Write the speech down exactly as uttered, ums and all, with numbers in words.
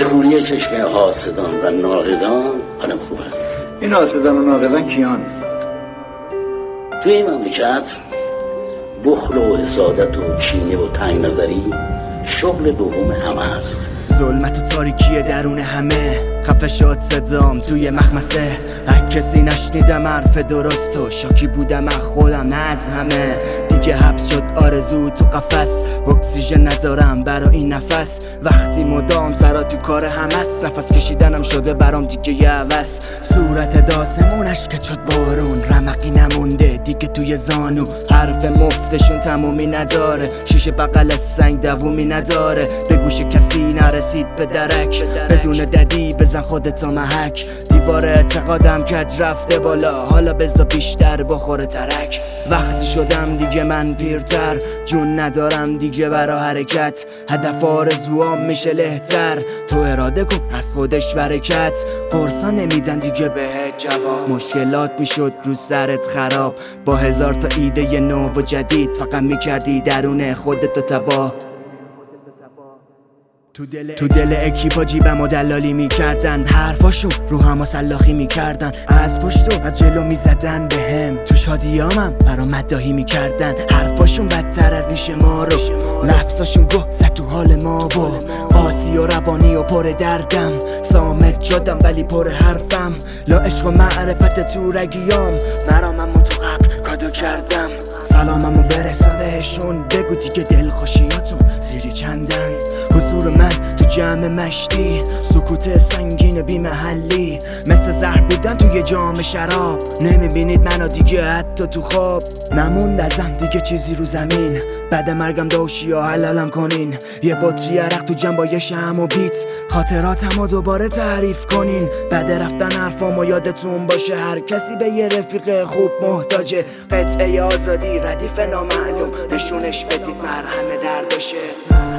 خوری چشم حاسدان و ناقدان حالم خوبه. این حاسدان و ناقدان کیان؟ توی این مملکت بخل و حسادت و کینه و تنگ نظری شغل دوم همه هست. ظلمت و تاریکی درون همه خفه شد صدام توی مخمسه. هر کسی نشنیدم حرف درست و شاکی بودم از خودم نه از همه. دیگه حبس شد آرزو تو قفس، اکسیژن ندارم برای این نفس. وقتی مدام سرا تو کار همست، نفس کشیدنم شده برام دیگه یه عوض. صورت داسمونش که شد بارون، رمقی نمونده دیگه توی زانو. حرف مفتشون تمومی نداره، شیشه بغل سنگ دوومی نداره. به گوش کسی نرسید به درک، بدون ددی بزن خودتا محک. دیوار اعتقادم کج رفته بالا، حالا بزا بیشتر بخوره ترک. وقتی شدم دیگه من پیرتر، جون ندارم دیگه برا حرکت. هدف آرزوام میشه لهتر، تو اراده کن از خودش برکت. قرصا نمیدن دیگه بهت جواب، مشکلات میشد رو سرت خراب. با هزار تا ایده نو و جدید فقط میکردی درون خودتو تباه. تو دل, تو دل اکیپا جیبم و دلالی میکردن، حرفاشو رو هم سلاخی میکردن. از پشت و از جلو میزدن به هم، تو شادیامم برا مداحی میکردن. حرفاشون بدتر از نیش ما رو، لفظاشون گه زد تو حال ما. و قاسی و روانی و پر دردم، صامت شدم ولی پر حرفم. لا عشق و معرفت تو رگیام، مرامم و تو قبر کادو کردم. سلاممو برسون بهشون، بگو دیگه دل خوشیاتون زیری چندن. حضور من تو جمع مشتی، سکوت سنگین بی محلی. مثل زهر بودن توی جام شراب، نمیبینید منو دیگه حتی تو خواب. نموند ازم دیگه چیزی رو زمین، بعد مرگم دوشی یا حلالم کنین. یه بطری عرق تو جنب با یه شم و بیت، خاطراتمو دوباره تعریف کنین. بعد رفتن حرفامو یادتون باشه، هر کسی به یه رفیق خوب محتاجه. قطعه آزادی ردیف نامعلوم، نشونش بدید مرهم درداشه.